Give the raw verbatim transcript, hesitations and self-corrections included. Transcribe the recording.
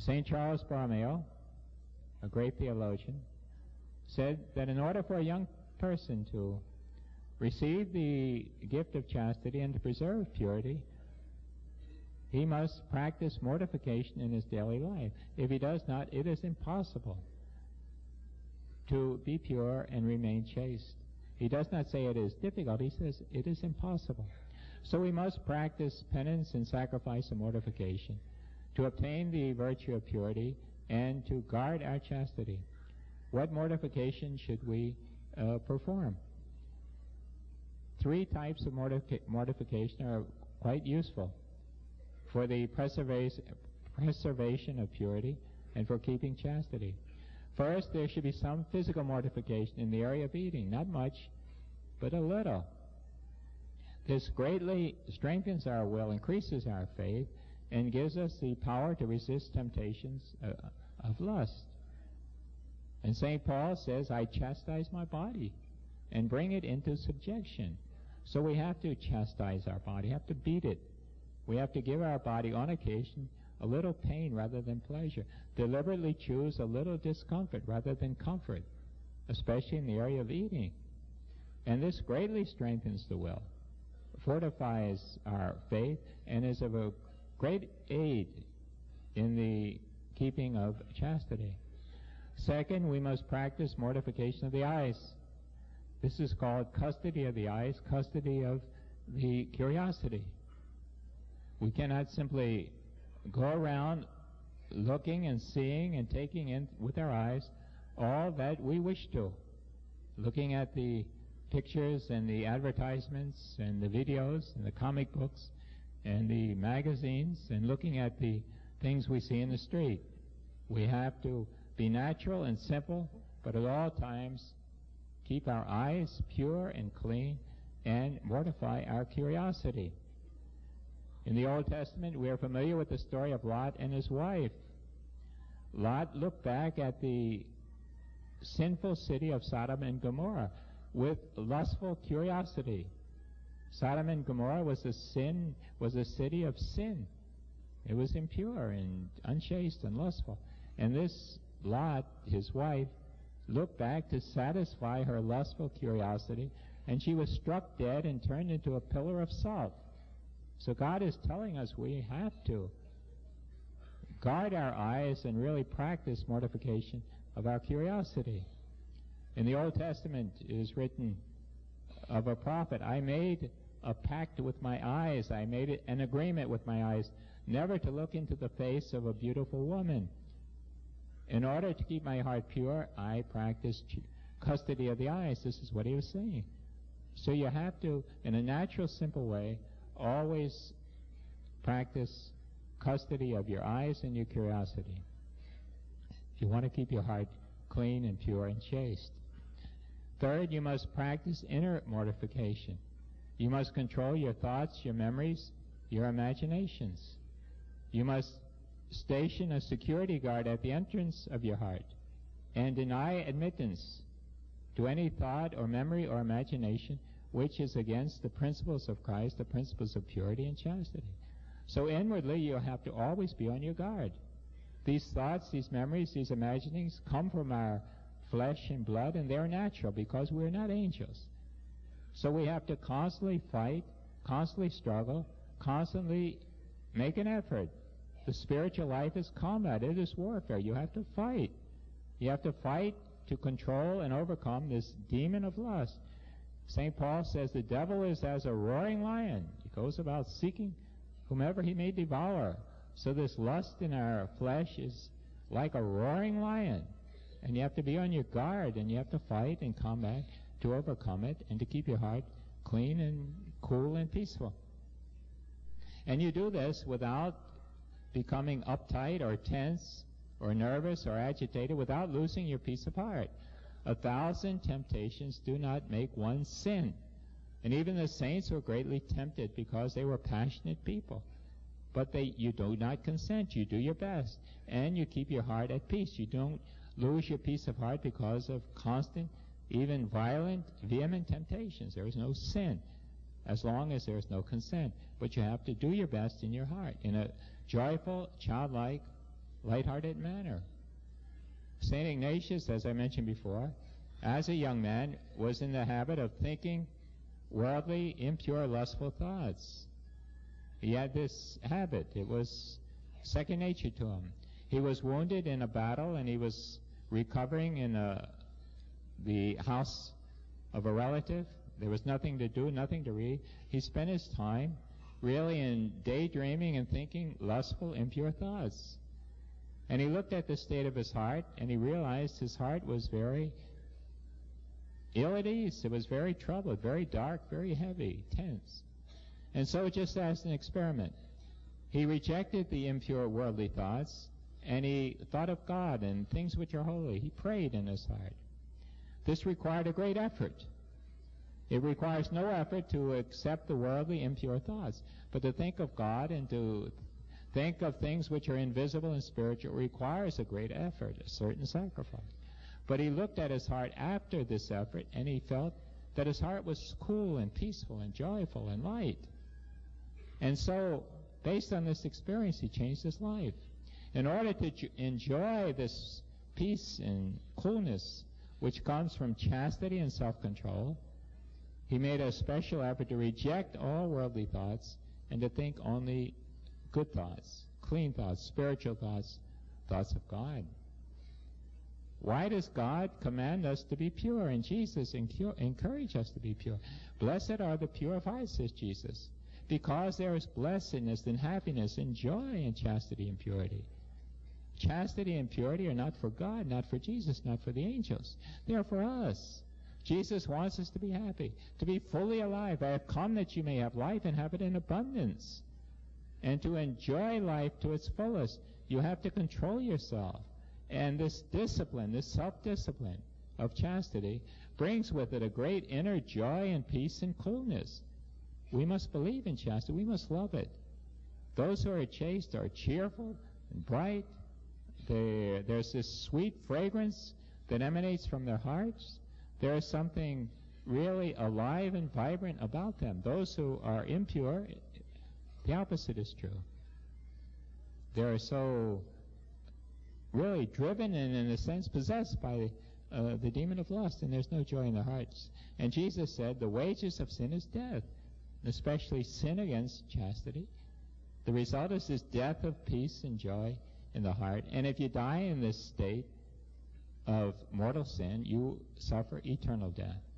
Saint Charles Borromeo, a great theologian, said that in order for a young person to receive the gift of chastity and to preserve purity, he must practice mortification in his daily life. If he does not, it is impossible to be pure and remain chaste. He does not say it is difficult, he says it is impossible. So we must practice penance and sacrifice and mortification to obtain the virtue of purity and to guard our chastity. What mortification should we uh, perform? Three types of mortific mortification are quite useful for the preservation, preservation of purity and for keeping chastity. First, there should be some physical mortification in the area of eating, not much, but a little. This greatly strengthens our will, increases our faith, and gives us the power to resist temptations uh, of lust. And Saint Paul says, I chastise my body and bring it into subjection. So we have to chastise our body, have to beat it. We have to give our body on occasion a little pain rather than pleasure. Deliberately choose a little discomfort rather than comfort, especially in the area of eating. And this greatly strengthens the will, fortifies our faith, and is of a great aid in the keeping of chastity. Second, we must practice mortification of the eyes. This is called custody of the eyes, custody of the curiosity. We cannot simply go around looking and seeing and taking in with our eyes all that we wish to, looking at the pictures and the advertisements and the videos and the comic books and the magazines and looking at the things we see in the street. We have to be natural and simple, but at all times keep our eyes pure and clean and mortify our curiosity. In the Old Testament, we are familiar with the story of Lot and his wife. Lot looked back at the sinful city of Sodom and Gomorrah with lustful curiosity. Sodom and Gomorrah was a sin, was a city of sin. It was impure and unchaste and lustful. And this Lot, his wife, looked back to satisfy her lustful curiosity, and she was struck dead and turned into a pillar of salt. So God is telling us we have to guard our eyes and really practice mortification of our curiosity. In the Old Testament it is written of a prophet, I made a pact with my eyes, I made an agreement with my eyes, never to look into the face of a beautiful woman. In order to keep my heart pure, I practice custody of the eyes. This is what he was saying. So you have to, in a natural, simple way, always practice custody of your eyes and your curiosity if you want to keep your heart clean and pure and chaste. Third, you must practice inner mortification. You must control your thoughts, your memories, your imaginations. You must station a security guard at the entrance of your heart and deny admittance to any thought or memory or imagination which is against the principles of Christ, the principles of purity and chastity. So inwardly you have to always be on your guard. These thoughts, these memories, these imaginings come from our flesh and blood, and they're natural because we're not angels. So we have to constantly fight, constantly struggle, constantly make an effort. The spiritual life is combat. It is warfare. You have to fight. You have to fight to control and overcome this demon of lust. Saint Paul says the devil is as a roaring lion. He goes about seeking whomever he may devour. So this lust in our flesh is like a roaring lion. And you have to be on your guard, and you have to fight and combat to overcome it and to keep your heart clean and cool and peaceful. And you do this without becoming uptight or tense or nervous or agitated, without losing your peace of heart. A thousand temptations do not make one sin. And even the saints were greatly tempted because they were passionate people. But they, you do not consent. You do your best. And you keep your heart at peace. You don't lose your peace of heart because of constant, even violent, vehement temptations. There is no sin as long as there is no consent. But you have to do your best in your heart, in a joyful, childlike, lighthearted manner. Saint Ignatius, as I mentioned before, as a young man, was in the habit of thinking worldly, impure, lustful thoughts. He had this habit. It was second nature to him. He was wounded in a battle, and he was recovering in a, the house of a relative. There was nothing to do, nothing to read. He spent his time really in daydreaming and thinking lustful, impure thoughts. And he looked at the state of his heart, and he realized his heart was very ill at ease. It was very troubled, very dark, very heavy, tense. And so, just as an experiment, he rejected the impure worldly thoughts, and he thought of God and things which are holy. He prayed in his heart. This required a great effort. It requires no effort to accept the worldly, impure thoughts, but to think of God and to think of things which are invisible and spiritual requires a great effort, a certain sacrifice. But he looked at his heart after this effort, and he felt that his heart was cool and peaceful and joyful and light. And so, based on this experience, he changed his life. In order to j- enjoy this peace and coolness which comes from chastity and self-control, he made a special effort to reject all worldly thoughts and to think only good thoughts, clean thoughts, spiritual thoughts, thoughts of God. Why does God command us to be pure? And Jesus encu- encouraged us to be pure. Blessed are the pure of heart, says Jesus, because there is blessedness and happiness and joy in chastity and purity. Chastity and purity are not for God, not for Jesus, not for the angels. They are for us. Jesus wants us to be happy, to be fully alive. I have come that you may have life and have it in abundance. And to enjoy life to its fullest, you have to control yourself. And this discipline, this self-discipline of chastity, brings with it a great inner joy and peace and coolness. We must believe in chastity. We must love it. Those who are chaste are cheerful and bright. They're, there's this sweet fragrance that emanates from their hearts. There is something really alive and vibrant about them. Those who are impure, the opposite is true. They are so really driven and, in a sense, possessed by uh, the demon of lust, and there's no joy in their hearts. And Jesus said the wages of sin is death, especially sin against chastity. The result is this death of peace and joy in the heart. And if you die in this state of mortal sin, you suffer eternal death.